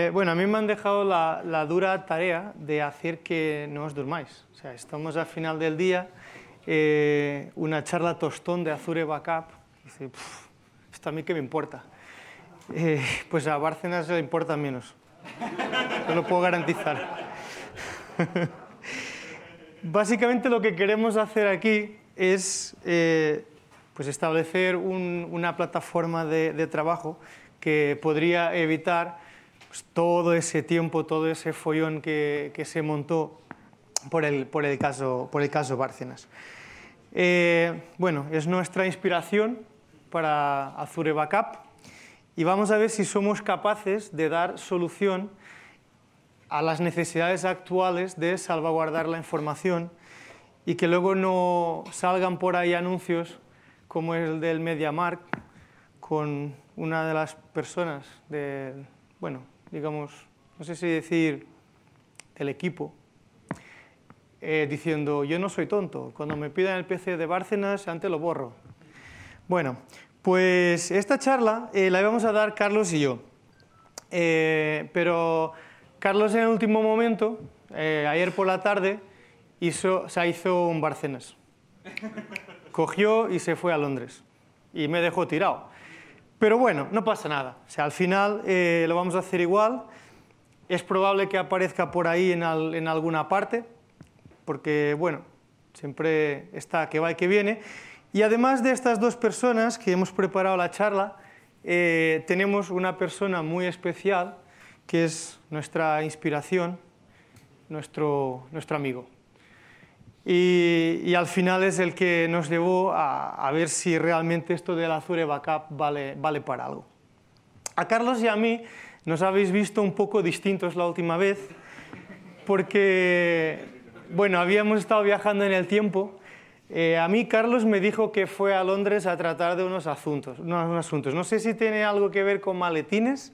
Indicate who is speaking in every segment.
Speaker 1: Bueno, a mí me han dejado la dura tarea de hacer que no os durmáis. O sea, estamos al final del día, una charla tostón de Azure Backup. Dice, ¿esto a mí qué me importa? Pues a Bárcenas le importa menos. Te lo puedo garantizar. Básicamente lo que queremos hacer aquí es pues establecer una plataforma de trabajo que podría evitar pues, todo ese tiempo, todo ese follón que se montó por el caso Bárcenas. Bueno, es nuestra inspiración para Azure Backup y vamos a ver si somos capaces de dar solución a las necesidades actuales de salvaguardar la información y que luego no salgan por ahí anuncios como el del MediaMarkt con una de las personas bueno, digamos, no sé si decir del equipo, diciendo, yo no soy tonto, cuando me pidan el PC de Bárcenas, antes lo borro. Bueno, pues esta charla la íbamos a dar Carlos y yo, pero Carlos en el último momento, ayer por la tarde, se hizo un Bárcenas. Cogió y se fue a Londres y me dejó tirado. Pero bueno, no pasa nada. O sea, al final lo vamos a hacer igual. Es probable que aparezca por ahí en alguna parte, porque, bueno, siempre está que va y que viene. Y además de estas dos personas que hemos preparado la charla, tenemos una persona muy especial, que es nuestra inspiración, nuestro amigo. Y al final es el que nos llevó a ver si realmente esto del Azure Backup vale para algo. A Carlos y a mí nos habéis visto un poco distintos la última vez porque, bueno, habíamos estado viajando en el tiempo. A mí Carlos me dijo que fue a Londres a tratar de unos asuntos. No sé si tiene algo que ver con maletines.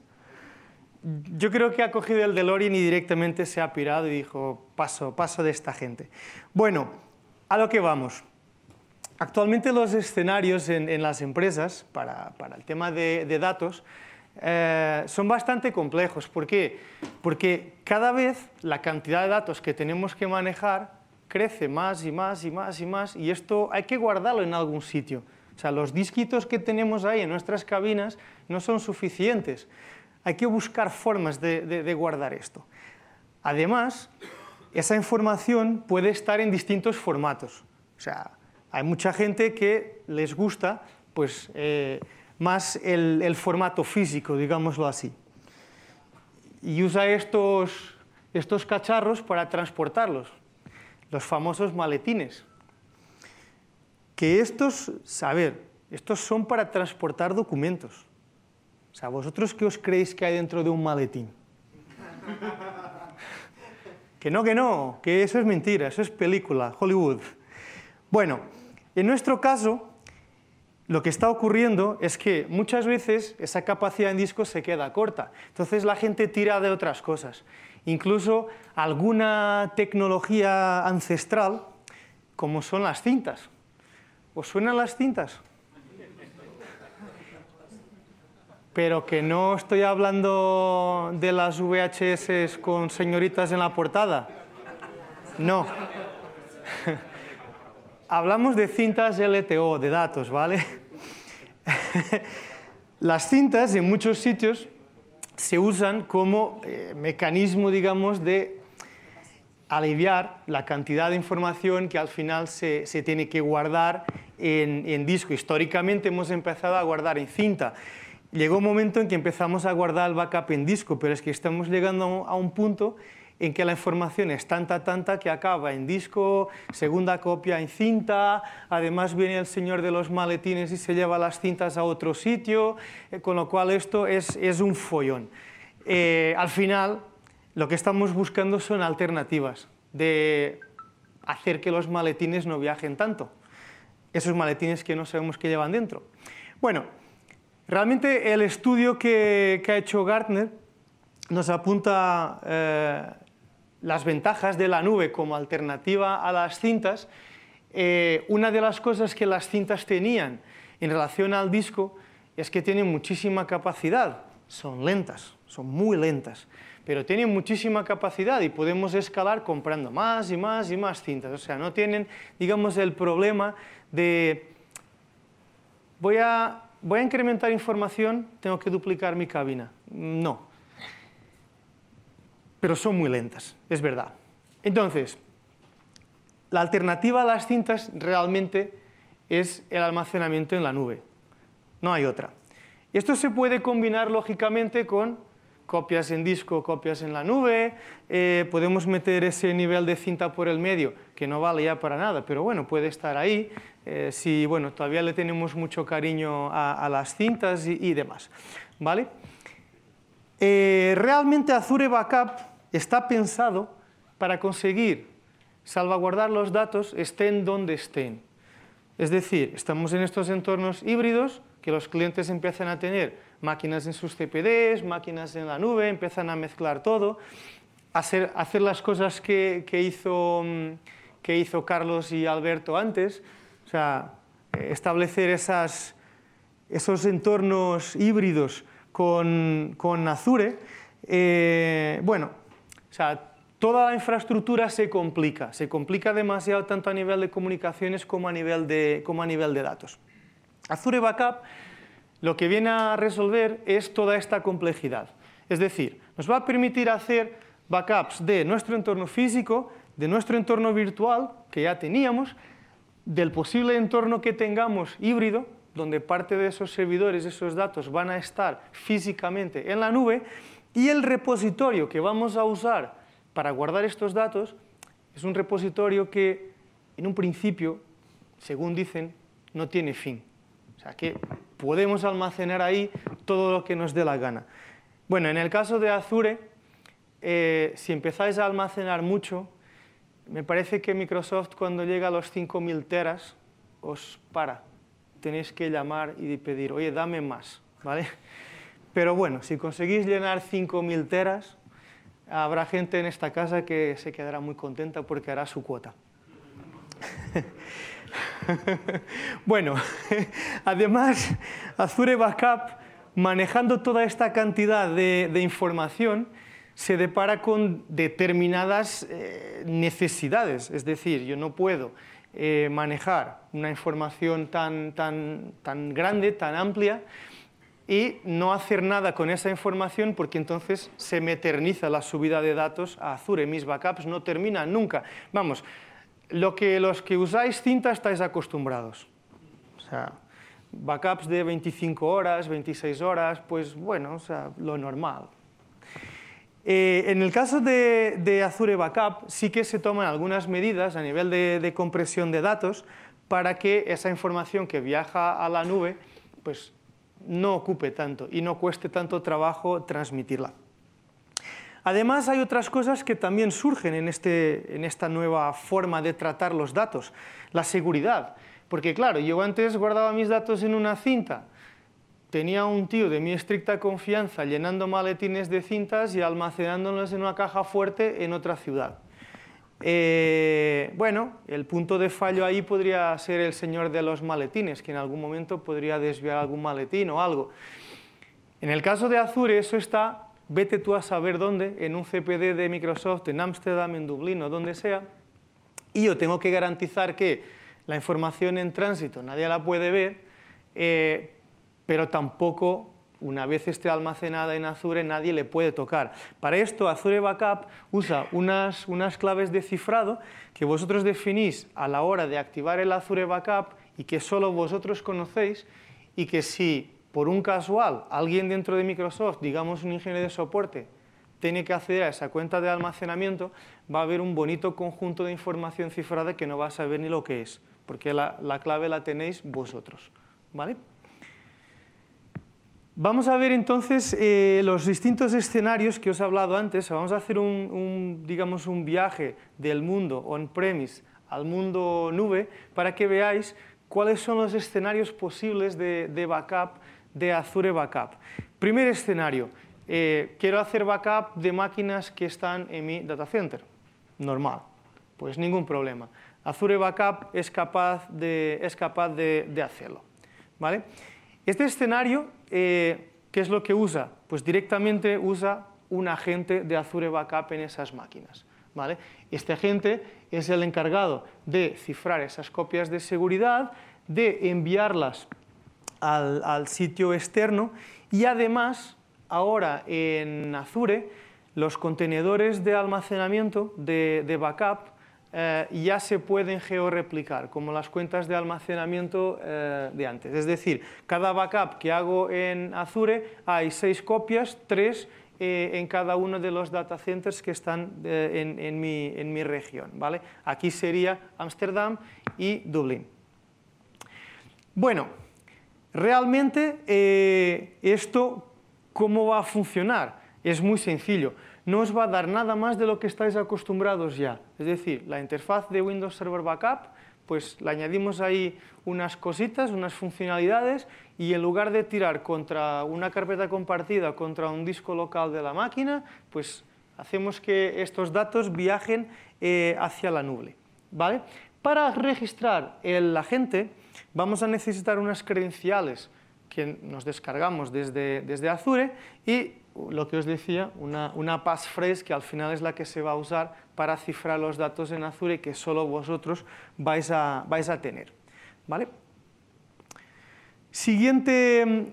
Speaker 1: Yo creo que ha cogido el DeLorean y directamente se ha pirado y dijo, paso de esta gente. Bueno, a lo que vamos. Actualmente los escenarios en las empresas para el tema de datos son bastante complejos. ¿Por qué? Porque cada vez la cantidad de datos que tenemos que manejar crece más y más y más y más y esto hay que guardarlo en algún sitio. O sea, los disquitos que tenemos ahí en nuestras cabinas no son suficientes. Hay que buscar formas de guardar esto. Además, esa información puede estar en distintos formatos. O sea, hay mucha gente que les gusta pues, más el formato físico, digámoslo así. Y usa estos cacharros para transportarlos, los famosos maletines. Que estos son para transportar documentos. O sea, ¿vosotros qué os creéis que hay dentro de un maletín? Que no, que eso es mentira, eso es película, Hollywood. Bueno, en nuestro caso, lo que está ocurriendo es que muchas veces esa capacidad en disco se queda corta. Entonces la gente tira de otras cosas. Incluso alguna tecnología ancestral, como son las cintas. ¿Os suenan las cintas? Pero que no estoy hablando de las VHS con señoritas en la portada. No. Hablamos de cintas LTO, de datos, ¿vale? Las cintas en muchos sitios se usan como mecanismo, digamos, de aliviar la cantidad de información que al final se tiene que guardar en disco. Históricamente hemos empezado a guardar en cinta. Llegó un momento en que empezamos a guardar el backup en disco, pero es que estamos llegando a un punto en que la información es tanta que acaba en disco, segunda copia en cinta, además viene el señor de los maletines y se lleva las cintas a otro sitio, con lo cual esto es un follón. Al final, lo que estamos buscando son alternativas de hacer que los maletines no viajen tanto, esos maletines que no sabemos qué llevan dentro. Bueno, realmente el estudio que ha hecho Gartner nos apunta las ventajas de la nube como alternativa a las cintas. Una de las cosas que las cintas tenían en relación al disco es que tienen muchísima capacidad. son lentas, son muy lentas, pero tienen muchísima capacidad y podemos escalar comprando más y más y más cintas. O sea, no tienen, digamos, el problema de voy a incrementar información, tengo que duplicar mi cabina. No. Pero son muy lentas, es verdad. Entonces, la alternativa a las cintas realmente es el almacenamiento en la nube. No hay otra. Esto se puede combinar lógicamente con copias en disco, copias en la nube, podemos meter ese nivel de cinta por el medio, que no vale ya para nada, pero bueno, puede estar ahí, si bueno, todavía le tenemos mucho cariño a las cintas y demás, ¿vale? Realmente Azure Backup está pensado para conseguir salvaguardar los datos estén donde estén. Es decir, estamos en estos entornos híbridos que los clientes empiezan a tener máquinas en sus CPDs, máquinas en la nube, empiezan a mezclar todo, hacer las cosas que hizo Carlos y Alberto antes, o sea, establecer esos entornos híbridos con Azure. Bueno, o sea, toda la infraestructura se complica demasiado tanto a nivel de comunicaciones como a nivel de datos. Azure Backup lo que viene a resolver es toda esta complejidad. Es decir, nos va a permitir hacer backups de nuestro entorno físico, de nuestro entorno virtual, que ya teníamos, del posible entorno que tengamos híbrido, donde parte de esos servidores, esos datos van a estar físicamente en la nube, y el repositorio que vamos a usar para guardar estos datos es un repositorio que, en un principio, según dicen, no tiene fin. O sea, que podemos almacenar ahí todo lo que nos dé la gana. Bueno, en el caso de Azure, si empezáis a almacenar mucho, me parece que Microsoft cuando llega a los 5.000 teras os para. Tenéis que llamar y pedir, oye, dame más, ¿vale? Pero bueno, si conseguís llenar 5.000 teras, habrá gente en esta casa que se quedará muy contenta porque hará su cuota. Bueno, además, Azure Backup, manejando toda esta cantidad de información, se depara con determinadas necesidades. Es decir, yo no puedo manejar una información tan grande, tan amplia, y no hacer nada con esa información porque entonces se me eterniza la subida de datos a Azure. Mis backups no terminan nunca. Vamos, los que usáis cinta estáis acostumbrados. O sea, backups de 25 horas, 26 horas, pues bueno, o sea, lo normal. En el caso de Azure Backup sí que se toman algunas medidas a nivel de compresión de datos para que esa información que viaja a la nube pues no ocupe tanto y no cueste tanto trabajo transmitirla. Además, hay otras cosas que también surgen en esta nueva forma de tratar los datos. La seguridad. Porque claro, yo antes guardaba mis datos en una cinta, tenía un tío de mi estricta confianza llenando maletines de cintas y almacenándolos en una caja fuerte en otra ciudad. Bueno, el punto de fallo ahí podría ser el señor de los maletines, que en algún momento podría desviar algún maletín o algo. En el caso de Azure eso está, vete tú a saber dónde, en un CPD de Microsoft, en Ámsterdam, en Dublín o donde sea, y yo tengo que garantizar que la información en tránsito nadie la puede ver, pero tampoco, una vez esté almacenada en Azure, nadie le puede tocar. Para esto, Azure Backup usa unas claves de cifrado que vosotros definís a la hora de activar el Azure Backup y que solo vosotros conocéis, y que si por un casual alguien dentro de Microsoft, digamos un ingeniero de soporte, tiene que acceder a esa cuenta de almacenamiento, va a haber un bonito conjunto de información cifrada que no va a saber ni lo que es, porque la clave la tenéis vosotros, ¿vale? Vamos a ver entonces los distintos escenarios que os he hablado antes. Vamos a hacer digamos, un viaje del mundo on-premise al mundo nube para que veáis cuáles son los escenarios posibles de backup de Azure Backup. Primer escenario, quiero hacer backup de máquinas que están en mi data center. Normal, pues ningún problema. Azure Backup es capaz de hacerlo, ¿vale? Este escenario, ¿qué ¿qué es lo que usa? Pues directamente usa un agente de Azure Backup en esas máquinas, ¿vale? Este agente es el encargado de cifrar esas copias de seguridad, de enviarlas al sitio externo y además ahora en Azure los contenedores de almacenamiento de backup ya se pueden georreplicar, como las cuentas de almacenamiento de antes. Es decir, cada backup que hago en Azure hay 6 copias, 3 en cada uno de los data centers que están en mi región, ¿vale? Aquí sería Ámsterdam y Dublín. Bueno, realmente esto, ¿cómo va a funcionar? Es muy sencillo. No os va a dar nada más de lo que estáis acostumbrados ya. Es decir, la interfaz de Windows Server Backup, pues le añadimos ahí unas cositas, unas funcionalidades, y en lugar de tirar contra una carpeta compartida, contra un disco local de la máquina, pues hacemos que estos datos viajen hacia la nube, ¿vale? Para registrar el agente vamos a necesitar unas credenciales que nos descargamos desde Azure y lo que os decía, una passphrase que al final es la que se va a usar para cifrar los datos en Azure que solo vosotros vais a tener, ¿vale? Siguiente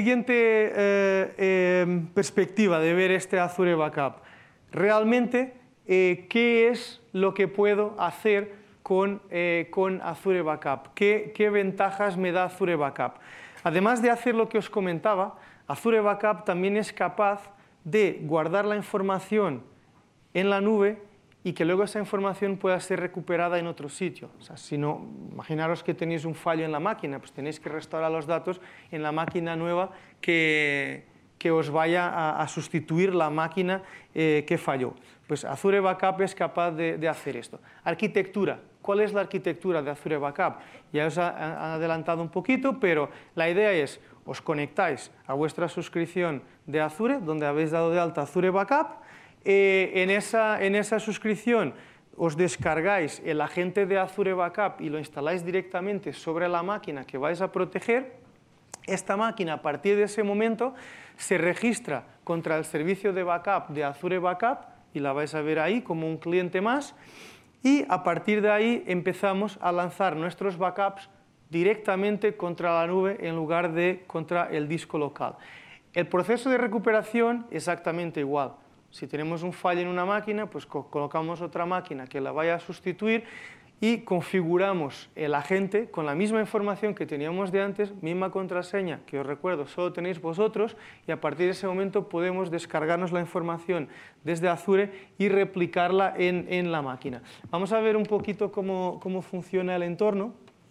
Speaker 1: perspectiva de ver este Azure Backup. Realmente, ¿qué es lo que puedo hacer con Azure Backup? ¿Qué ventajas me da Azure Backup? Además de hacer lo que os comentaba, Azure Backup también es capaz de guardar la información en la nube y que luego esa información pueda ser recuperada en otro sitio. O sea, si no, imaginaros que tenéis un fallo en la máquina, pues tenéis que restaurar los datos en la máquina nueva que os vaya a sustituir la máquina que falló. Pues Azure Backup es capaz de hacer esto. Arquitectura. ¿Cuál es la arquitectura de Azure Backup? Ya os he adelantado un poquito, pero la idea es, os conectáis a vuestra suscripción de Azure, donde habéis dado de alta Azure Backup. En esa suscripción os descargáis el agente de Azure Backup y lo instaláis directamente sobre la máquina que vais a proteger. Esta máquina, a partir de ese momento, se registra contra el servicio de backup de Azure Backup y la vais a ver ahí como un cliente más. Y a partir de ahí empezamos a lanzar nuestros backups directamente contra la nube en lugar de contra el disco local. El proceso de recuperación exactamente igual. Si tenemos un fallo en una máquina, pues colocamos otra máquina que la vaya a sustituir y configuramos el agente con la misma información que teníamos de antes, misma contraseña, que os recuerdo, solo tenéis vosotros, y a partir de ese momento podemos descargarnos la información desde Azure y replicarla en la máquina. Vamos a ver un poquito cómo funciona el entorno.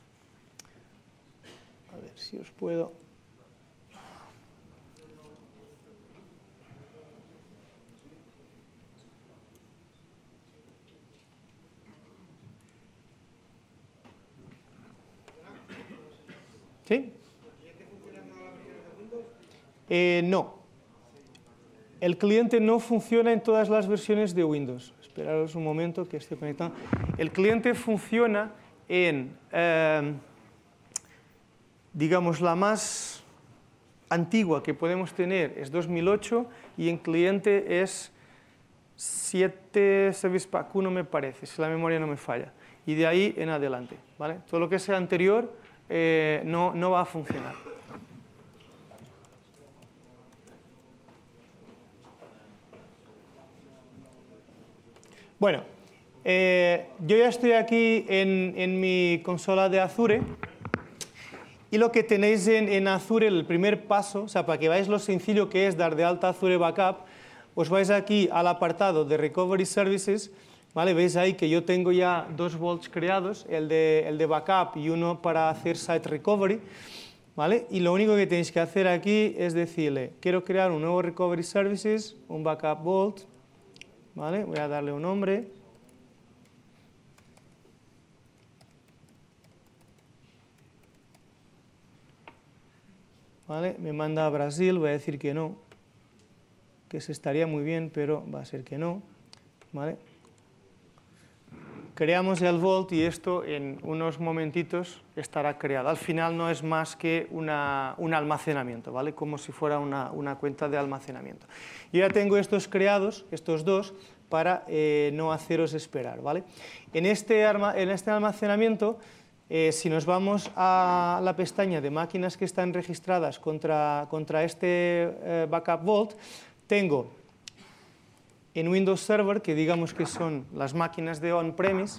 Speaker 1: A ver si os puedo... ¿Sí? No. El cliente no funciona en todas las versiones de Windows. Esperaros un momento que esté conectado. El cliente funciona en, digamos, la más antigua que podemos tener es 2008 y en cliente es 7 Service Pack 1 me parece, si la memoria no me falla. Y de ahí en adelante, ¿vale? Todo lo que sea anterior no va a funcionar. Bueno, yo ya estoy aquí en mi consola de Azure y lo que tenéis en Azure, el primer paso, o sea, para que veáis lo sencillo que es dar de alta Azure Backup, os vais aquí al apartado de Recovery Services, ¿vale? Veis ahí que yo tengo ya 2 vaults creados, el de backup y uno para hacer site recovery, ¿vale? Y lo único que tenéis que hacer aquí es decirle, quiero crear un nuevo Recovery Services, un backup vault, ¿vale? Voy a darle un nombre. ¿Vale? Me manda a Brasil, voy a decir que no, que se estaría muy bien, pero va a ser que no, ¿vale? creamos el Vault y esto en unos momentitos estará creado. Al final no es más que un almacenamiento, ¿vale? Como si fuera una cuenta de almacenamiento. Yo ya tengo estos creados, estos dos, para no haceros esperar, ¿vale? En este almacenamiento, si nos vamos a la pestaña de máquinas que están registradas contra este Backup Vault, tengo en Windows Server, que digamos que son las máquinas de on-premise,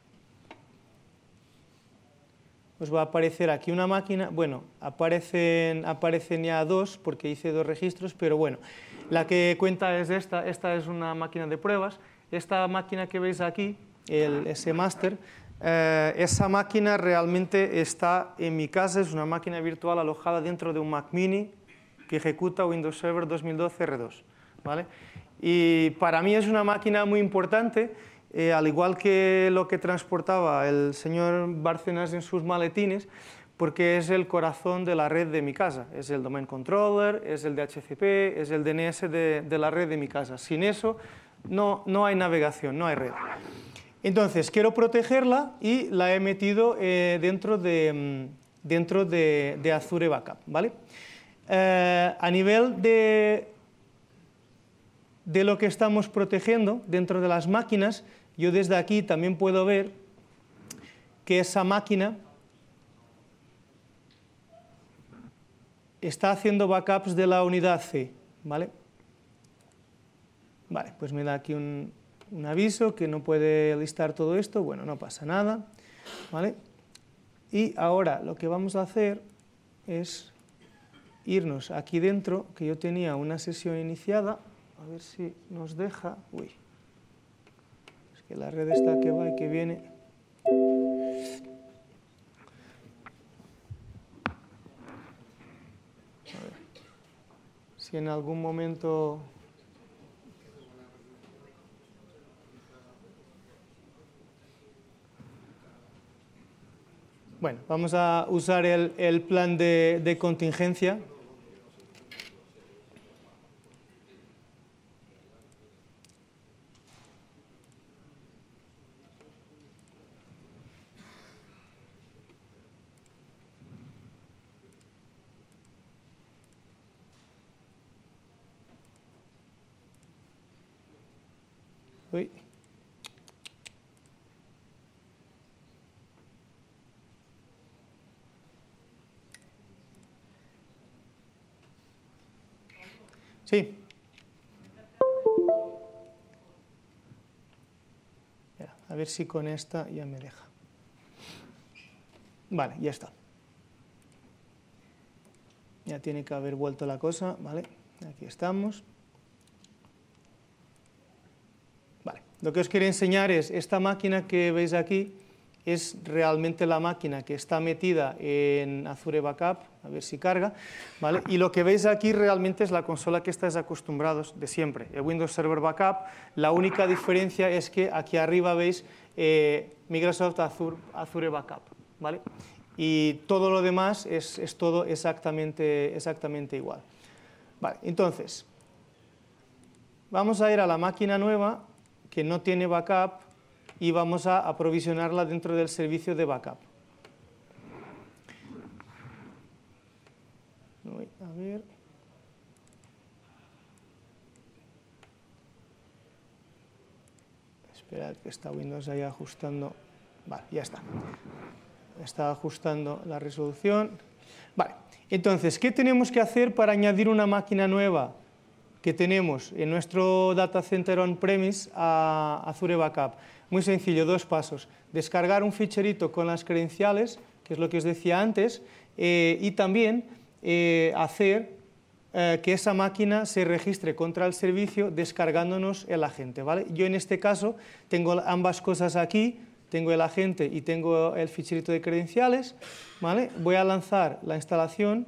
Speaker 1: os va a aparecer aquí una máquina, bueno, aparecen ya dos, porque hice dos registros, pero bueno, la que cuenta es esta es una máquina de pruebas. Esta máquina que veis aquí, el S-Master, esa máquina realmente está en mi casa, es una máquina virtual alojada dentro de un Mac Mini que ejecuta Windows Server 2012 R2, ¿vale? Y para mí es una máquina muy importante, al igual que lo que transportaba el señor Bárcenas en sus maletines, porque es el corazón de la red de mi casa. Es el domain controller, es el DHCP, es el DNS de la red de mi casa. Sin eso no hay navegación, no hay red. Entonces, quiero protegerla y la he metido dentro de Azure Backup, ¿vale? A nivel de lo que estamos protegiendo dentro de las máquinas, yo desde aquí también puedo ver que esa máquina está haciendo backups de la unidad C, ¿vale? Vale, pues me da aquí un aviso que no puede listar todo esto, bueno, no pasa nada, ¿vale? Y ahora lo que vamos a hacer es irnos aquí dentro, que yo tenía una sesión iniciada. A ver si nos deja. Uy, es que la red está que va y que viene. A ver si en algún momento. Bueno, vamos a usar el plan de contingencia. Uy. Sí. A ver si con esta ya me deja. Vale, ya está. Ya tiene que haber vuelto la cosa, ¿vale? Aquí estamos. Vale, lo que os quería enseñar es esta máquina que veis aquí, es realmente la máquina que está metida en Azure Backup, a ver si carga, ¿vale? Y lo que veis aquí realmente es la consola que estáis acostumbrados de siempre, el Windows Server Backup. La única diferencia es que aquí arriba veis Microsoft Azure Backup, ¿vale? Y todo lo demás es todo exactamente igual. Vale, entonces, vamos a ir a la máquina nueva que no tiene backup y vamos a aprovisionarla dentro del servicio de backup. A ver. Esperad que está Windows ahí ajustando. Vale, ya está. Está ajustando la resolución. Vale, entonces, ¿qué tenemos que hacer para añadir una máquina nueva que tenemos en nuestro data center on-premise a Azure Backup? Muy sencillo, dos pasos. Descargar un ficherito con las credenciales, que es lo que os decía antes, y también hacer que esa máquina se registre contra el servicio descargándonos el agente, ¿vale? Yo en este caso tengo ambas cosas aquí, tengo el agente y tengo el ficherito de credenciales, ¿vale? Voy a lanzar la instalación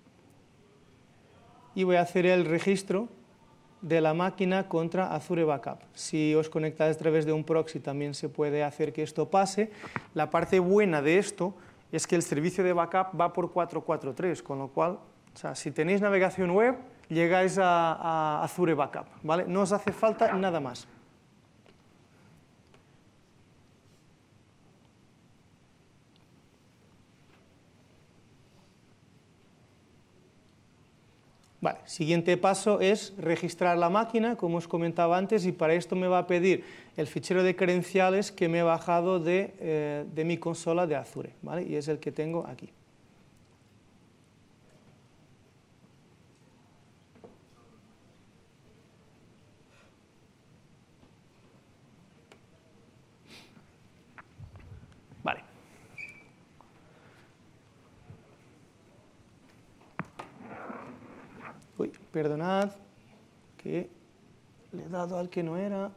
Speaker 1: y voy a hacer el registro de la máquina contra Azure Backup. Si os conectáis a través de un proxy también se puede hacer que esto pase. La parte buena de esto es que el servicio de backup va por 443, con lo cual, o sea, si tenéis navegación web, llegáis a Azure Backup, ¿vale? No os hace falta nada más. Vale, siguiente paso es registrar la máquina, como os comentaba antes, y para esto me va a pedir el fichero de credenciales que me he bajado de mi consola de Azure, ¿vale? Y es el que tengo aquí. Vale. Uy, perdonad, que le he dado al que no era.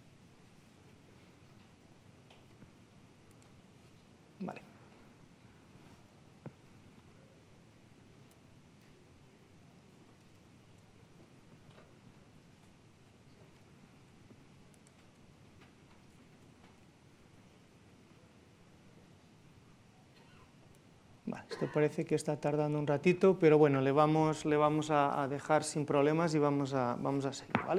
Speaker 1: Vale. Vale, esto parece que está tardando un ratito, pero bueno, le vamos a dejar sin problemas y vamos a seguir, ¿vale?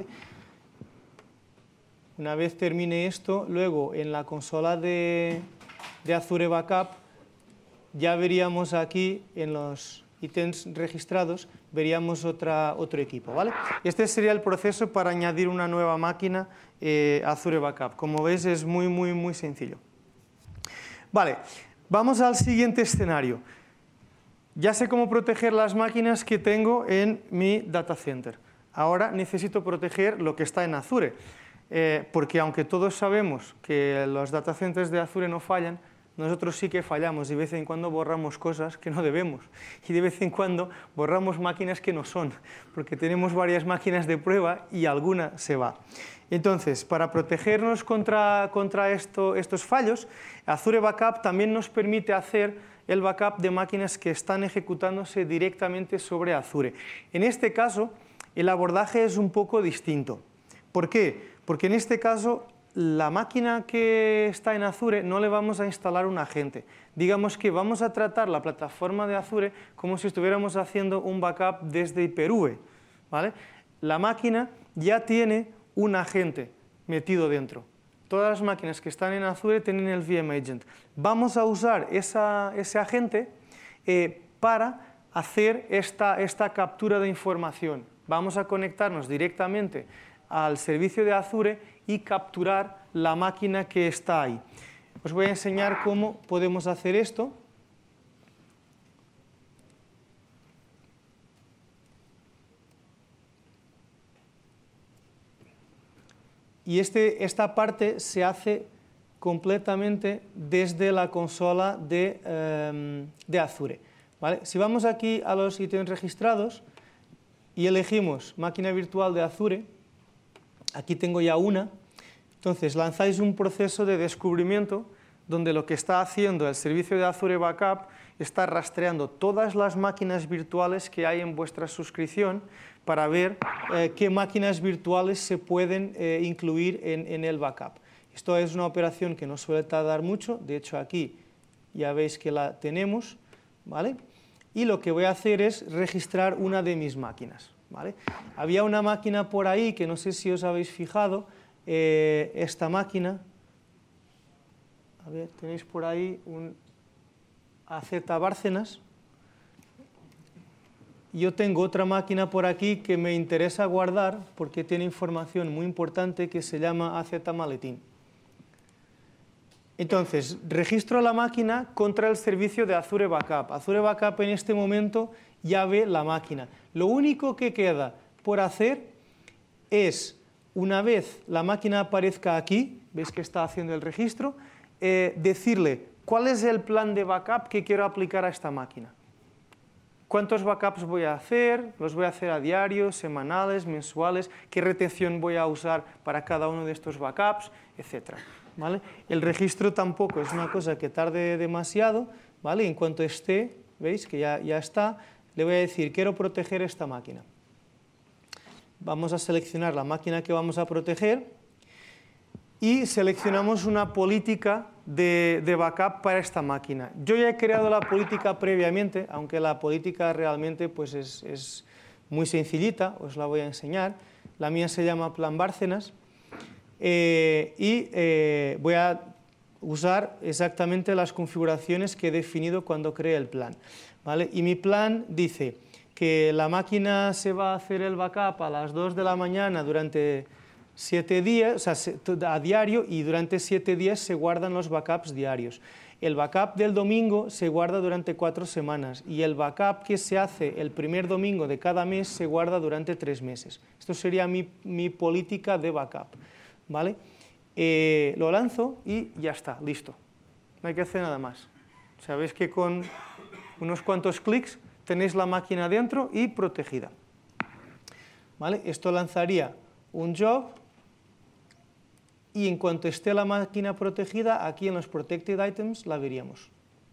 Speaker 1: Una vez termine esto, luego en la consola de Azure Backup ya veríamos aquí en los ítems registrados, veríamos otro equipo, ¿vale? Este sería el proceso para añadir una nueva máquina a Azure Backup. Como veis es muy sencillo. Vale, vamos al siguiente escenario. Ya sé cómo proteger las máquinas que tengo en mi data center. Ahora necesito proteger lo que está en Azure, porque aunque todos sabemos que los data centers de Azure no fallan, nosotros sí que fallamos y de vez en cuando borramos cosas que no debemos y de vez en cuando borramos máquinas que no son, porque tenemos varias máquinas de prueba y alguna se va. Entonces, para protegernos contra estos fallos, Azure Backup también nos permite hacer el backup de máquinas que están ejecutándose directamente sobre Azure. En este caso, el abordaje es un poco distinto. ¿Por qué? Porque en este caso, la máquina que está en Azure no le vamos a instalar un agente. Digamos que vamos a tratar la plataforma de Azure como si estuviéramos haciendo un backup desde Hyper-V, ¿vale? La máquina ya tiene un agente metido dentro. Todas las máquinas que están en Azure tienen el VM Agent. Vamos a usar ese agente para hacer esta captura de información. Vamos a conectarnos directamente al servicio de Azure y capturar la máquina que está ahí. Os voy a enseñar cómo podemos hacer esto. Y esta parte se hace completamente desde la consola de Azure, ¿vale? Si vamos aquí a los ítems registrados y elegimos máquina virtual de Azure, aquí tengo ya una, entonces lanzáis un proceso de descubrimiento donde lo que está haciendo el servicio de Azure Backup está rastreando todas las máquinas virtuales que hay en vuestra suscripción para ver qué máquinas virtuales se pueden incluir en el backup. Esto es una operación que no suele tardar mucho, de hecho aquí ya veis que la tenemos, ¿vale? Y lo que voy a hacer es registrar una de mis máquinas, ¿vale? Había una máquina por ahí que no sé si os habéis fijado, esta máquina, a ver, tenéis por ahí un AZ Bárcenas. Yo tengo otra máquina por aquí que me interesa guardar porque tiene información muy importante que se llama AZ Maletín. Entonces, registro la máquina contra el servicio de Azure Backup. Azure Backup en este momento ya ve la máquina. Lo único que queda por hacer es, una vez la máquina aparezca aquí, veis que está haciendo el registro, decirle cuál es el plan de backup que quiero aplicar a esta máquina. ¿Cuántos backups voy a hacer? ¿Los voy a hacer a diario, semanales, mensuales? ¿Qué retención voy a usar para cada uno de estos backups? Etcétera, ¿vale? El registro tampoco es una cosa que tarde demasiado, ¿vale? En cuanto esté, veis que ya está, le voy a decir, quiero proteger esta máquina. Vamos a seleccionar la máquina que vamos a proteger y seleccionamos una política de backup para esta máquina. Yo ya he creado la política previamente, aunque la política realmente pues es muy sencillita, os la voy a enseñar. La mía se llama Plan Bárcenas voy a usar exactamente las configuraciones que he definido cuando creé el plan, ¿vale? Y mi plan dice, que la máquina se va a hacer el backup a las 2 de la mañana durante 7 días, o sea, a diario, y durante 7 días se guardan los backups diarios. El backup del domingo se guarda durante 4 semanas y el backup que se hace el primer domingo de cada mes se guarda durante 3 meses. Esto sería mi política de backup, ¿vale? Lo lanzo y ya está, listo. No hay que hacer nada más. Sabéis que con unos cuantos clics tenéis la máquina dentro y protegida, ¿vale? Esto lanzaría un job y en cuanto esté la máquina protegida, aquí en los Protected Items la veríamos.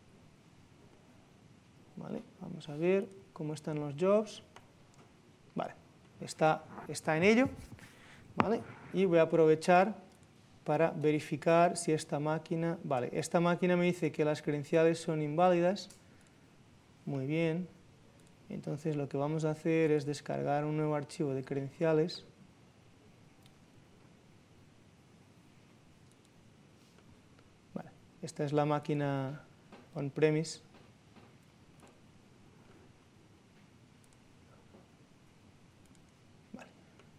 Speaker 1: ¿Vale? Vamos a ver cómo están los jobs. Vale, está en ello. ¿Vale? Y voy a aprovechar para verificar si esta máquina... Vale, esta máquina me dice que las credenciales son inválidas. Muy bien. Entonces lo que vamos a hacer es descargar un nuevo archivo de credenciales. Esta es la máquina on-premise. Vale.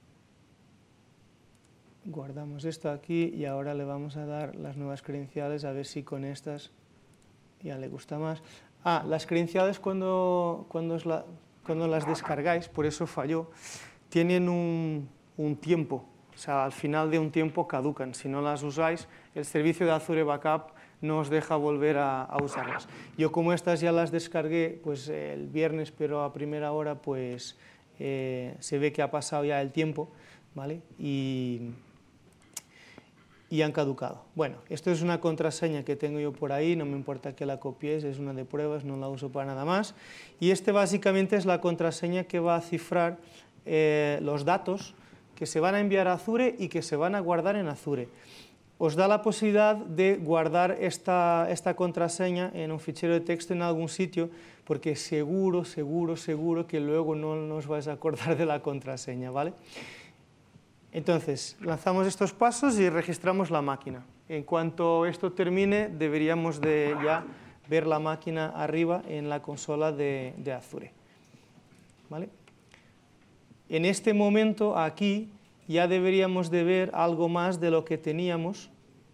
Speaker 1: Guardamos esto aquí y ahora le vamos a dar las nuevas credenciales a ver si con estas ya le gusta más. Las credenciales cuando las descargáis, por eso falló, tienen un tiempo. O sea, al final de un tiempo caducan. Si no las usáis, el servicio de Azure Backup no os deja volver a usarlas. Yo como estas ya las descargué pues el viernes, pero a primera hora pues se ve que ha pasado ya el tiempo, ¿vale? Y han caducado. Bueno, esto es una contraseña que tengo yo por ahí, no me importa que la copiéis, es una de pruebas, no la uso para nada más. Y este básicamente es la contraseña que va a cifrar los datos que se van a enviar a Azure y que se van a guardar en Azure. Os da la posibilidad de guardar esta contraseña en un fichero de texto en algún sitio, porque seguro que luego no os vais a acordar de la contraseña, ¿vale? Entonces, lanzamos estos pasos y registramos la máquina. En cuanto esto termine, deberíamos de ya ver la máquina arriba en la consola de Azure, ¿vale? En este momento, aquí, ya deberíamos de ver algo más de lo que teníamos,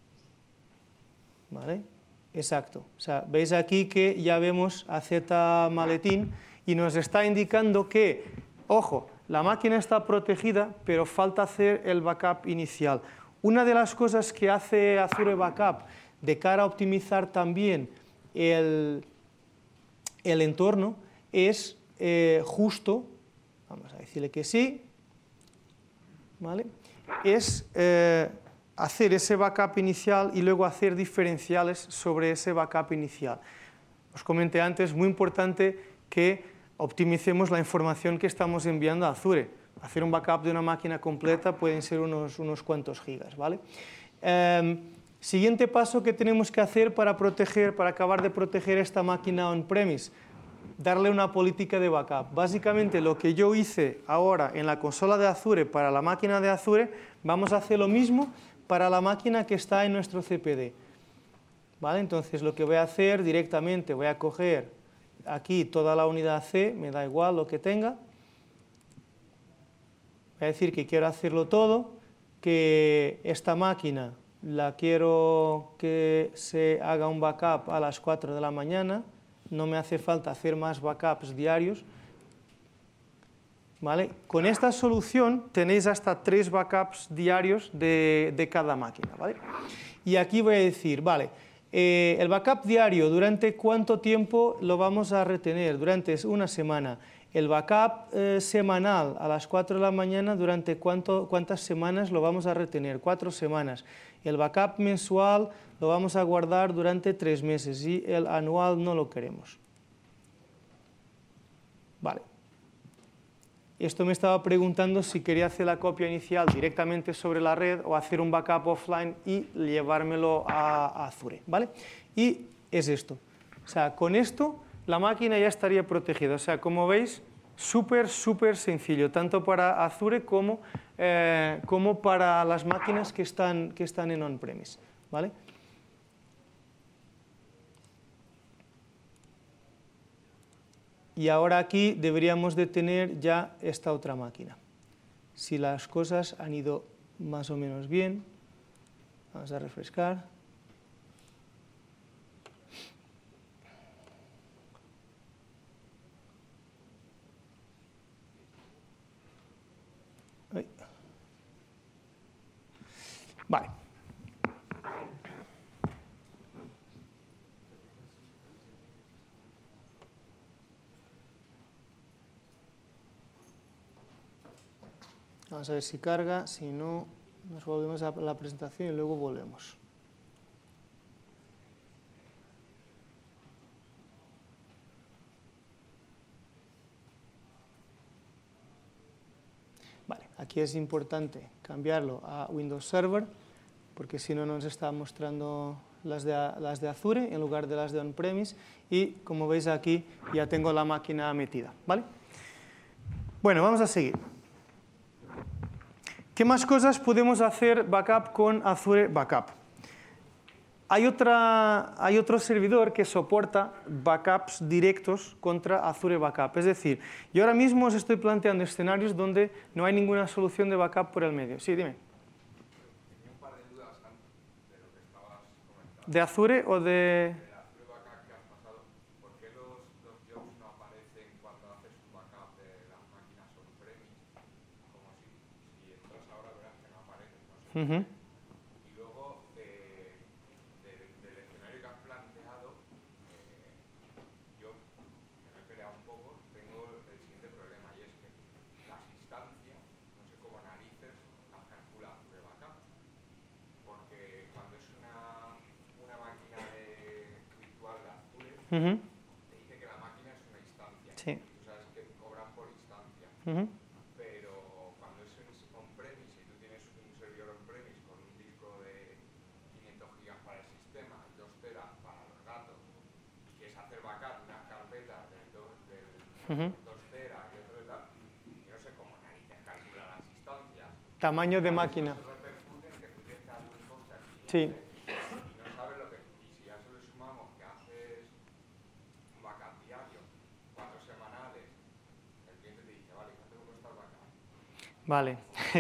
Speaker 1: ¿vale? Exacto, o sea, veis aquí que ya vemos AZ maletín y nos está indicando que, ojo, la máquina está protegida, pero falta hacer el backup inicial. Una de las cosas que hace Azure Backup de cara a optimizar también el entorno es justo, vamos a decirle que sí, ¿vale? Es hacer ese backup inicial y luego hacer diferenciales sobre ese backup inicial. Os comenté antes, muy importante que optimicemos la información que estamos enviando a Azure. Hacer un backup de una máquina completa pueden ser unos cuantos gigas, ¿vale? Siguiente paso que tenemos que hacer para acabar de proteger esta máquina on-premise, darle una política de backup. Básicamente lo que yo hice ahora en la consola de Azure para la máquina de Azure, vamos a hacer lo mismo para la máquina que está en nuestro CPD. ¿Vale? Entonces lo que voy a hacer directamente, voy a coger aquí toda la unidad C, me da igual lo que tenga. Voy a decir que quiero hacerlo todo, que esta máquina la quiero que se haga un backup a las 4 de la mañana, no me hace falta hacer más backups diarios. ¿Vale? Con esta solución tenéis hasta 3 backups diarios de cada máquina, ¿vale? Y aquí voy a decir, vale, el backup diario, ¿durante cuánto tiempo lo vamos a retener? Durante una semana. El backup semanal a las 4 de la mañana, ¿durante cuántas semanas lo vamos a retener? 4 semanas. El backup mensual lo vamos a guardar durante 3 meses y el anual no lo queremos. Vale. Esto me estaba preguntando si quería hacer la copia inicial directamente sobre la red o hacer un backup offline y llevármelo a Azure, ¿vale? Y es esto. O sea, con esto la máquina ya estaría protegida. O sea, como veis, súper sencillo, tanto para Azure como para las máquinas que están en on-premise, ¿vale? y ahora aquí deberíamos de tener ya esta otra máquina. Si las cosas han ido más o menos bien, vamos a refrescar. Vale. Vamos a ver si carga, si no, nos volvemos a la presentación y luego volvemos. Vale, aquí es importante cambiarlo a Windows Server, porque si no nos está mostrando las de Azure en lugar de las de on-premise, y como veis aquí ya tengo la máquina metida, ¿vale? Bueno, vamos a seguir. ¿Qué más cosas podemos hacer backup con Azure Backup? Hay otro servidor que soporta backups directos contra Azure Backup. Es decir, yo ahora mismo os estoy planteando escenarios donde no hay ninguna solución de backup por el medio. Sí, dime.
Speaker 2: Tenía un par de dudas antes de lo que estabas comentando.
Speaker 1: ¿De Azure o de...?
Speaker 2: De la Azure Backup que has pasado, ¿por qué los jobs no aparecen cuando haces un backup de las máquinas on-premise? Como si entras ahora verás que no aparecen, no sé. Y luego, del escenario que has planteado, yo me he peleado un poco, tengo el siguiente problema, y es que las instancias, no sé cómo narices las calcula Azure Backup. Porque cuando es una máquina virtual de Azure, te dice que la máquina es una instancia.
Speaker 1: Sí.
Speaker 2: Y tú sabes que cobran por instancia. Pero cuando es on-premise y tú tienes un servidor on-premise con un disco de 500 gigas para el sistema y 2 teras para los datos, y quieres hacer backup unas carpetas del 2 teras y otro de tal, yo no sé cómo narices calcula las instancias.
Speaker 1: Tamaño de máquina. Sí.
Speaker 2: Y no sabes lo que... Y si a eso le sumamos que haces un backup diario, 4 semanales, el cliente te dice, vale, ¿cuánto me cuesta el backup?
Speaker 1: Vale.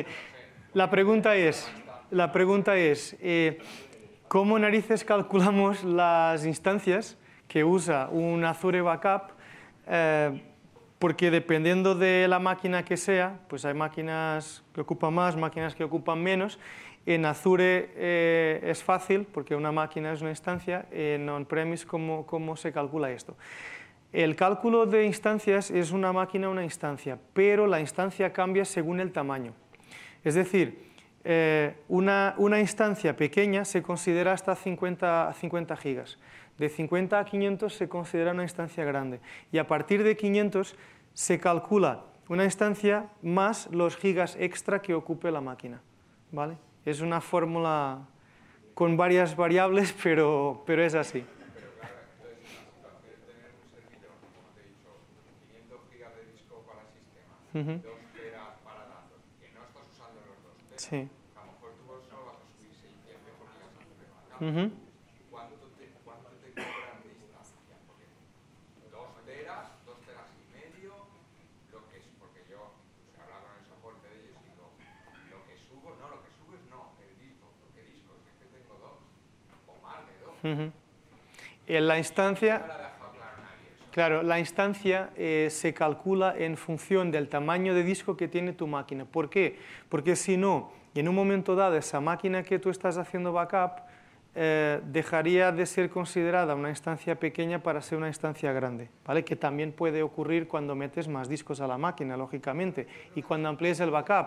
Speaker 1: La pregunta es, ¿cómo narices calculamos las instancias que usa un Azure Backup? Porque dependiendo de la máquina que sea, pues hay máquinas que ocupan más, máquinas que ocupan menos. En Azure es fácil, porque una máquina es una instancia. En on-premise, ¿cómo se calcula esto? El cálculo de instancias es una máquina, una instancia, pero la instancia cambia según el tamaño. Es decir, una instancia pequeña se considera hasta 50 gigas. De 50 a 500 se considera una instancia grande. Y a partir de 500 se calcula una instancia más los gigas extra que ocupe la máquina, ¿vale? Es una fórmula con varias variables, pero es así.
Speaker 2: Pero claro, entonces en la situación de tener un servidor, como te he dicho, 500 gigas de disco para el sistema, 2 teras para datos, que no estás usando los 2 teras,
Speaker 1: Sí.
Speaker 2: a lo mejor tú solo vas a subir 600 porque ibas a hacer backup. ¿Cuánto te cobran de instancia? Porque 2 teras, 2 teras y medio, lo que es, porque yo hablaba con el soporte de ellos y digo, lo que subo es no, el disco, porque discos, es que tengo 2, o más de 2.
Speaker 1: En la instancia...
Speaker 2: No me la ha dejado claro nadie eso.
Speaker 1: Claro, la instancia se calcula en función del tamaño de disco que tiene tu máquina. ¿Por qué? Porque si no, en un momento dado, esa máquina que tú estás haciendo backup dejaría de ser considerada una instancia pequeña para ser una instancia grande, ¿vale? Que también puede ocurrir cuando metes más discos a la máquina, lógicamente, y cuando amplíes el backup.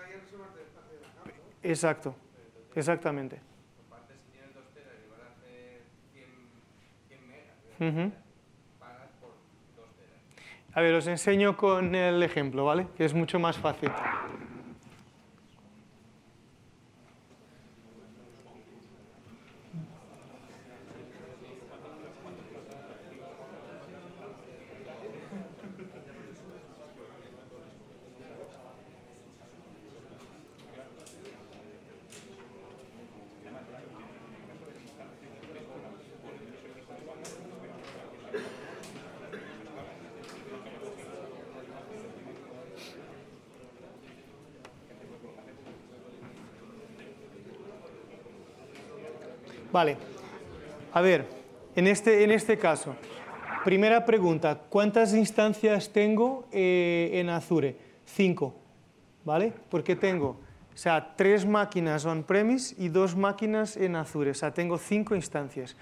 Speaker 1: Exacto, exactamente.
Speaker 2: Aparte, si tienes 2 teras y vas a hacer 100 megas, pagas por 2 teras.
Speaker 1: A ver, os enseño con el ejemplo, ¿vale? Que es mucho más fácil. Vale. A ver, en este caso, primera pregunta, ¿cuántas instancias tengo en Azure? 5, ¿vale? Porque tengo, o sea, 3 máquinas on-premise y 2 máquinas en Azure, o sea, tengo 5 instancias.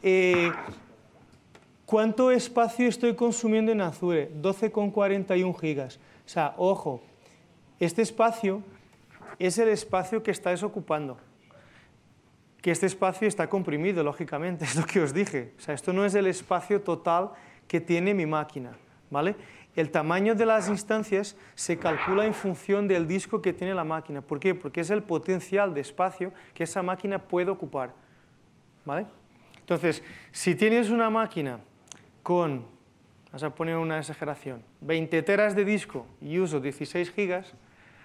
Speaker 1: ¿Cuánto espacio estoy consumiendo en Azure? 12,41 gigas. O sea, ojo, este espacio es el espacio que estáis ocupando. Que este espacio está comprimido, lógicamente, es lo que os dije. O sea, esto no es el espacio total que tiene mi máquina, ¿vale? El tamaño de las instancias se calcula en función del disco que tiene la máquina. ¿Por qué? Porque es el potencial de espacio que esa máquina puede ocupar, ¿vale? Entonces, si tienes una máquina con, vamos a poner una exageración, 20 teras de disco y uso 16 gigas,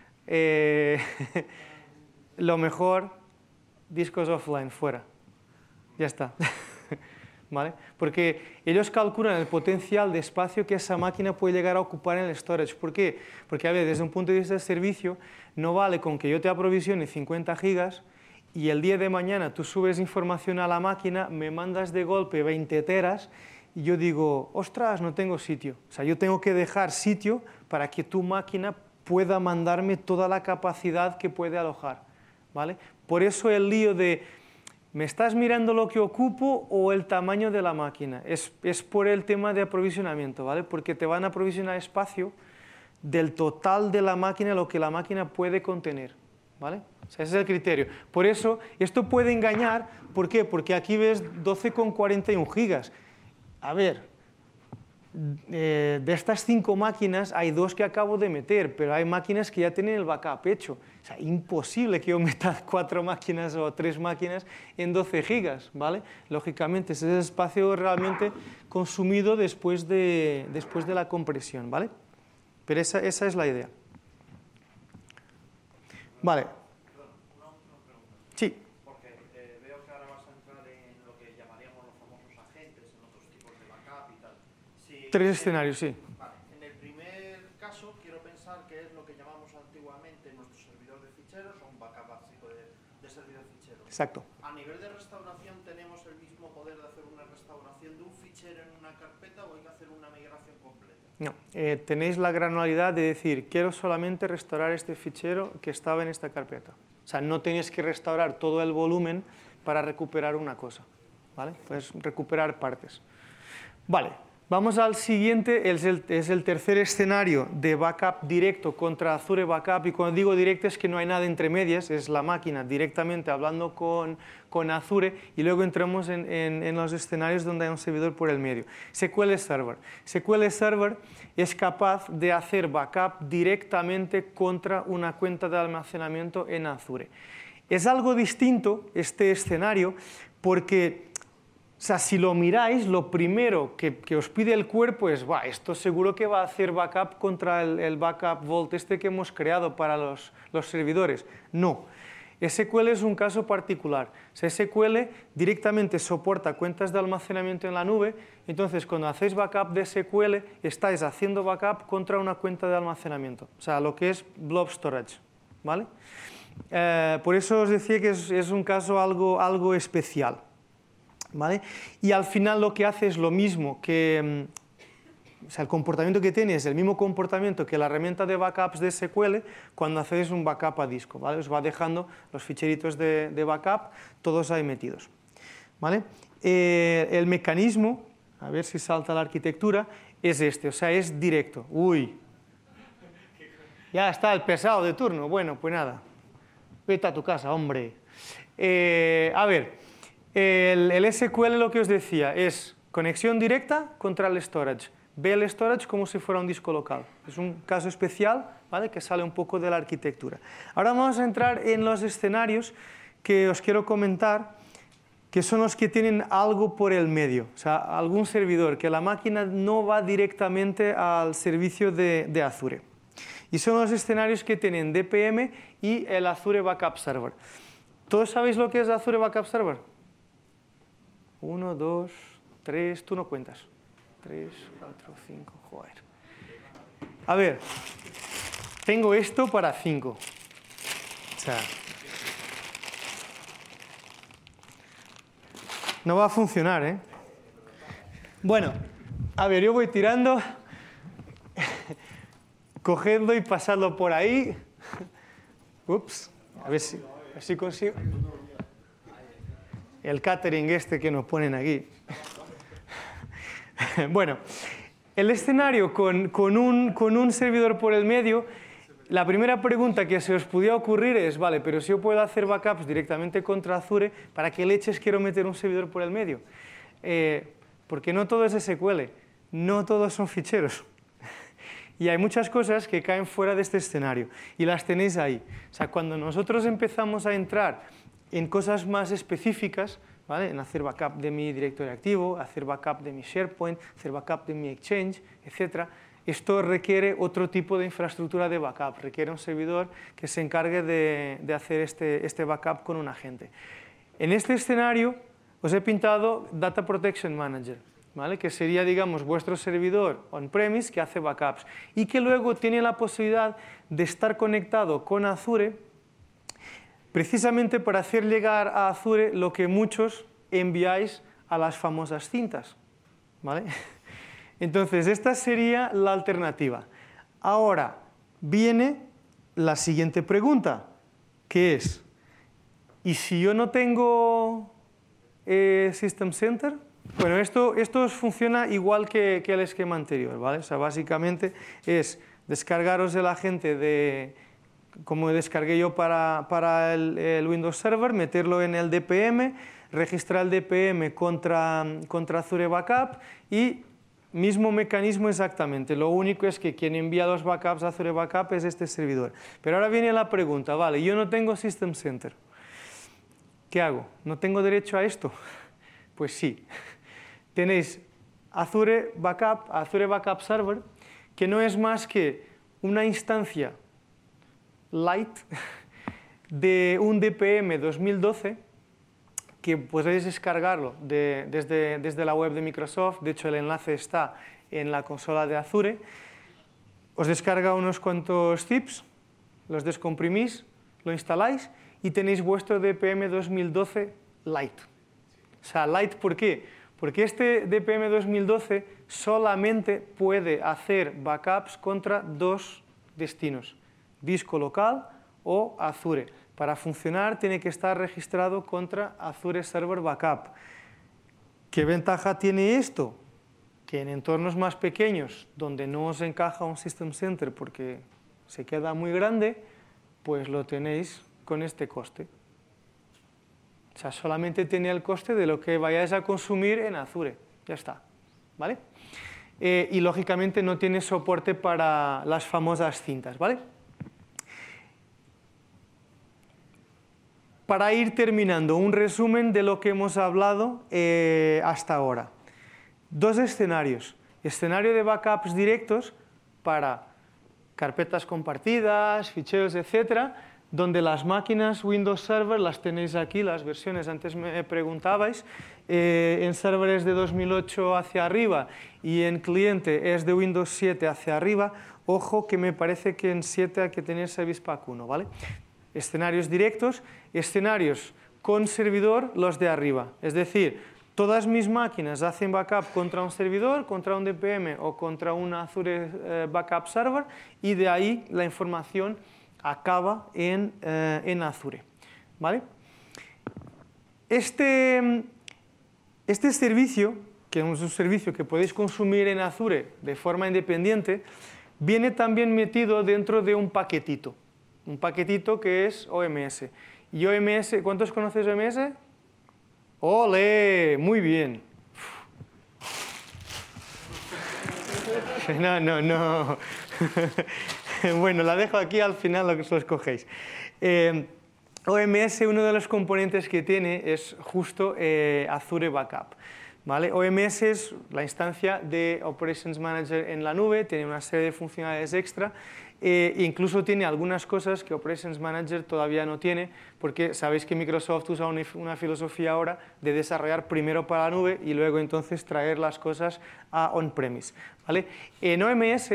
Speaker 1: lo mejor, discos offline, fuera. Ya está. ¿Vale? Porque ellos calculan el potencial de espacio que esa máquina puede llegar a ocupar en el storage. ¿Por qué? Porque, a ver, desde un punto de vista de servicio, no vale con que yo te aprovisione 50 gigas y el día de mañana tú subes información a la máquina, me mandas de golpe 20 teras y yo digo, ostras, no tengo sitio. O sea, yo tengo que dejar sitio para que tu máquina pueda mandarme toda la capacidad que puede alojar, ¿vale? Por eso el lío de, ¿me estás mirando lo que ocupo o el tamaño de la máquina? Es por el tema de aprovisionamiento, ¿vale? Porque te van a aprovisionar espacio del total de la máquina, lo que la máquina puede contener, ¿vale? O sea, ese es el criterio. Por eso, esto puede engañar, ¿por qué? Porque aquí ves 12,41 gigas. A ver, de estas 5 máquinas hay 2 que acabo de meter, pero hay máquinas que ya tienen el backup hecho. O sea, imposible que yo meta 4 máquinas o 3 máquinas en 12 gigas, ¿vale? Lógicamente, ese es el espacio realmente consumido después de la compresión, ¿vale? Pero esa es la idea. Vale.
Speaker 3: Perdón, una última pregunta.
Speaker 1: Sí.
Speaker 3: Porque veo que ahora vas a entrar en lo que llamaríamos los famosos agentes, en otros tipos de backup y tal. Si,
Speaker 1: 3 escenarios, sí.
Speaker 3: Vale. En el primer caso, quiero pensar que es lo que llamamos antiguamente nuestro servidor de ficheros o un backup básico de servidor de ficheros.
Speaker 1: Exacto.
Speaker 3: A nivel de restauración, ¿tenemos el mismo poder de hacer una restauración de un fichero en una carpeta o hay que hacer una migración completa?
Speaker 1: No, tenéis la granularidad de decir, quiero solamente restaurar este fichero que estaba en esta carpeta. O sea, no tenéis que restaurar todo el volumen para recuperar una cosa, ¿vale? Puedes recuperar partes. Vale, vamos al siguiente, es el tercer escenario de backup directo contra Azure Backup, y cuando digo directo es que no hay nada entre medias, es la máquina directamente hablando con Azure, y luego entramos en los escenarios donde hay un servidor por el medio. SQL Server. SQL Server es capaz de hacer backup directamente contra una cuenta de almacenamiento en Azure. Es algo distinto este escenario porque, o sea, si lo miráis, lo primero que os pide el cuerpo es, esto seguro que va a hacer backup contra el backup Vault este que hemos creado para los servidores. No. SQL es un caso particular. O sea, SQL directamente soporta cuentas de almacenamiento en la nube, entonces cuando hacéis backup de SQL estáis haciendo backup contra una cuenta de almacenamiento, o sea, lo que es blob storage, ¿vale? Por eso os decía que es un caso algo especial, ¿vale? Y al final lo que hace es lo mismo que... O sea, el comportamiento que tiene es el mismo comportamiento que la herramienta de backups de SQL cuando hacéis un backup a disco, ¿vale? Os va dejando los ficheritos de backup todos ahí metidos, ¿vale? El mecanismo, a ver si salta la arquitectura, es este, o sea, es directo. Uy, ya está el pesado de turno. Bueno, pues nada, vete a tu casa, hombre. A ver, el SQL lo que os decía es conexión directa contra el storage. Ve el storage como si fuera un disco local. Es un caso especial, ¿vale? Que sale un poco de la arquitectura. Ahora vamos a entrar en los escenarios que os quiero comentar, que son los que tienen algo por el medio. O sea, algún servidor, que la máquina no va directamente al servicio de Azure. Y son los escenarios que tienen DPM y el Azure Backup Server. ¿Todos sabéis lo que es Azure Backup Server? 1, 2, 3, tú no cuentas. 3, 4, 5, joder. A ver, tengo esto para 5. O sea, No va a funcionar, ¿eh? Bueno, a ver, yo voy tirando. Cogedlo y pasadlo por ahí. Ups, a ver si consigo. El catering este que nos ponen aquí. Bueno, el escenario con un servidor por el medio, la primera pregunta que se os podía ocurrir es, vale, pero si yo puedo hacer backups directamente contra Azure, ¿para qué leches quiero meter un servidor por el medio? Porque no todo es SQL, no todos son ficheros. Y hay muchas cosas que caen fuera de este escenario y las tenéis ahí. O sea, cuando nosotros empezamos a entrar en cosas más específicas, ¿vale? En hacer backup de mi directorio activo, hacer backup de mi SharePoint, hacer backup de mi Exchange, etc., esto requiere otro tipo de infraestructura de backup, requiere un servidor que se encargue de hacer este backup con un agente. En este escenario os he pintado Data Protection Manager, ¿vale? Que sería, digamos, vuestro servidor on-premise que hace backups y que luego tiene la posibilidad de estar conectado con Azure precisamente para hacer llegar a Azure lo que muchos enviáis a las famosas cintas, ¿vale? Entonces, esta sería la alternativa. Ahora viene la siguiente pregunta, que es, ¿y si yo no tengo System Center? Bueno, esto os funciona igual que el esquema anterior, ¿vale? O sea, básicamente es descargaros el agente como descargué yo para el Windows Server, meterlo en el DPM, registrar el DPM contra Azure Backup y mismo mecanismo exactamente. Lo único es que quien envía los backups a Azure Backup es este servidor. Pero ahora viene la pregunta, vale, yo no tengo System Center. ¿Qué hago? ¿No tengo derecho a esto? Pues sí. Tenéis Azure Backup Server, que no es más que una instancia light de un DPM 2012 que podéis descargarlo desde la web de Microsoft. De hecho, el enlace está en la consola de Azure. Os descarga unos cuantos zips, los descomprimís, lo instaláis y tenéis vuestro DPM 2012 light. O sea, light, ¿por qué? Porque este DPM 2012 solamente puede hacer backups contra dos destinos, disco local o Azure. Para funcionar tiene que estar registrado contra Azure Server Backup. ¿Qué ventaja tiene esto? Que en entornos más pequeños, donde no os encaja un System Center porque se queda muy grande, pues lo tenéis con este coste. O sea, solamente tiene el coste de lo que vayáis a consumir en Azure. Ya está, ¿vale? Y lógicamente no tiene soporte para las famosas cintas, ¿vale? Para ir terminando, un resumen de lo que hemos hablado hasta ahora. Dos escenarios. Escenario de backups directos para carpetas compartidas, ficheros, etcétera, donde las máquinas Windows Server las tenéis aquí, las versiones, antes me preguntabais, en server es de 2008 hacia arriba y en cliente es de Windows 7 hacia arriba. Ojo que me parece que en 7 hay que tener Service Pack 1, ¿vale? Escenarios directos, escenarios con servidor, los de arriba. Es decir, todas mis máquinas hacen backup contra un servidor, contra un DPM o contra un Azure Backup Server y de ahí la información acaba en Azure, ¿vale? Este servicio, que es un servicio que podéis consumir en Azure de forma independiente, viene también metido dentro de un paquetito que es OMS. Y OMS, ¿cuántos conocéis OMS? ¡Ole! Muy bien. No. Bueno, la dejo aquí, al final lo escogéis. OMS, uno de los componentes que tiene es justo Azure Backup, ¿vale? OMS es la instancia de Operations Manager en la nube, tiene una serie de funcionalidades extra, incluso tiene algunas cosas que Operations Manager todavía no tiene, porque sabéis que Microsoft usa una filosofía ahora de desarrollar primero para la nube y luego entonces traer las cosas a on-premise, ¿vale? En OMS,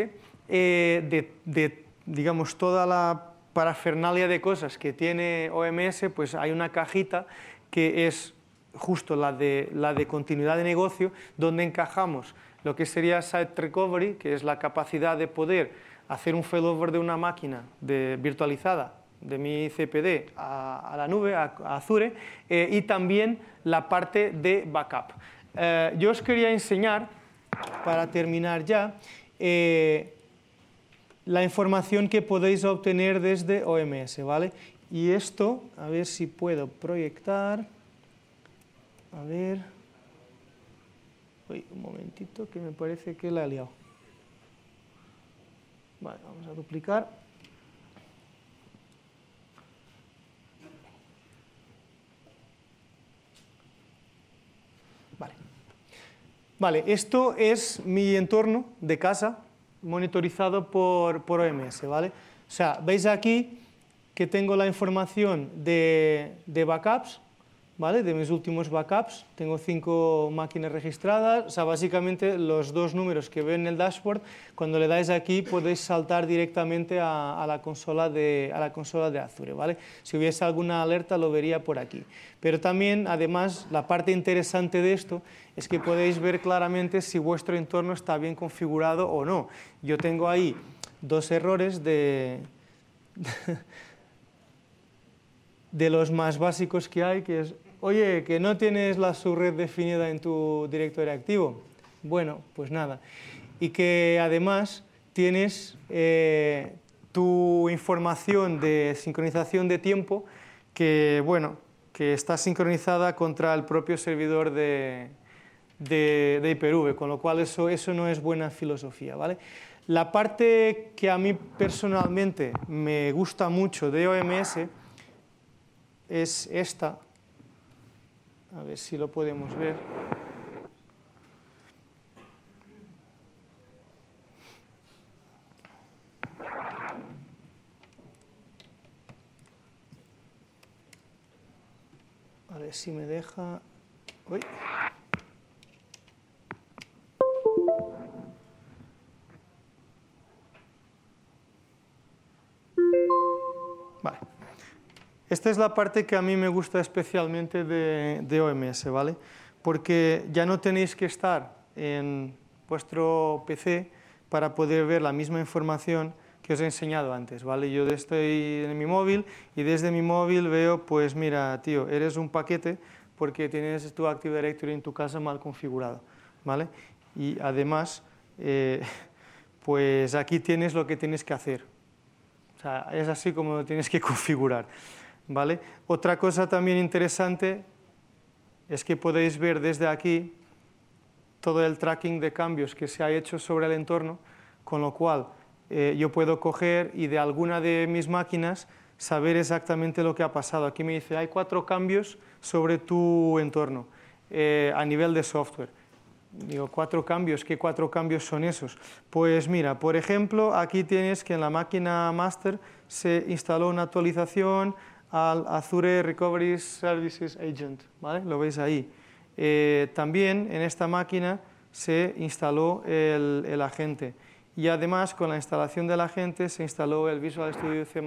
Speaker 1: digamos, toda la parafernalia de cosas que tiene OMS, pues hay una cajita que es justo la de continuidad de negocio, donde encajamos lo que sería Site Recovery, que es la capacidad de poder hacer un failover de una máquina virtualizada de mi CPD a la nube, a Azure, y también la parte de backup. Yo os quería enseñar, para terminar ya, la información que podéis obtener desde OMS, ¿vale? Y esto, a ver si puedo proyectar. A ver. Uy, un momentito, que me parece que la he liado. Vale, vamos a duplicar. Vale. Vale, esto es mi entorno de casa monitorizado por OMS, ¿vale? O sea, veis aquí que tengo la información de backups, ¿vale? De mis últimos backups. Tengo 5 máquinas registradas. O sea, básicamente los 2 números que veo en el dashboard, cuando le dais aquí podéis saltar directamente a la consola de Azure, ¿vale? Si hubiese alguna alerta lo vería por aquí. Pero también, además, la parte interesante de esto es que podéis ver claramente si vuestro entorno está bien configurado o no. Yo tengo ahí 2 errores de los más básicos que hay, que es, oye, que no tienes la subred definida en tu directorio activo. Bueno, pues nada. Y que además tienes tu información de sincronización de tiempo que, bueno, que está sincronizada contra el propio servidor de Hyper-V, con lo cual eso no es buena filosofía, ¿vale? La parte que a mí personalmente me gusta mucho de OMS es esta, a ver si lo podemos ver. A ver si me deja. Uy. Vale. Esta es la parte que a mí me gusta especialmente de OMS, ¿vale? Porque ya no tenéis que estar en vuestro PC para poder ver la misma información que os he enseñado antes, ¿vale? Yo estoy en mi móvil y desde mi móvil veo, pues mira, tío, eres un paquete porque tienes tu Active Directory en tu casa mal configurado, ¿vale? Y además, pues aquí tienes lo que tienes que hacer. O sea, es así como lo tienes que configurar, ¿vale? Otra cosa también interesante es que podéis ver desde aquí todo el tracking de cambios que se ha hecho sobre el entorno, con lo cual yo puedo coger y de alguna de mis máquinas saber exactamente lo que ha pasado. Aquí me dice, hay 4 cambios sobre tu entorno a nivel de software. Digo, 4 cambios, ¿qué 4 cambios son esos? Pues mira, por ejemplo, aquí tienes que en la máquina master se instaló una actualización al Azure Recovery Services Agent, ¿vale? Lo veis ahí. También en esta máquina se instaló el agente. Y además, con la instalación del agente, se instaló el Visual Studio C++,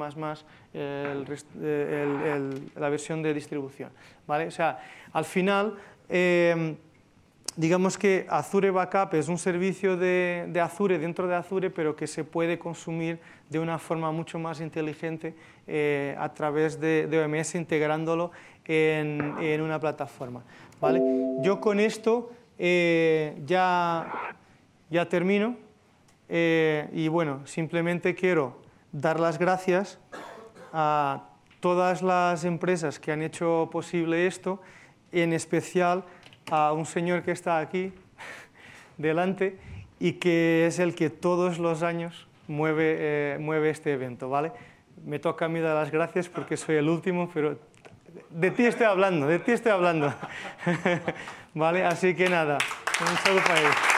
Speaker 1: la versión de distribución, ¿vale? O sea, al final, digamos que Azure Backup es un servicio de Azure, dentro de Azure, pero que se puede consumir de una forma mucho más inteligente a través de OMS, integrándolo en una plataforma, ¿vale? Yo con esto ya termino. Y bueno, simplemente quiero dar las gracias a todas las empresas que han hecho posible esto, en especial a un señor que está aquí delante y que es el que todos los años mueve este evento, ¿vale? Me toca a mí dar las gracias porque soy el último, pero de ti estoy hablando, ¿vale? Así que nada, un saludo para ellos.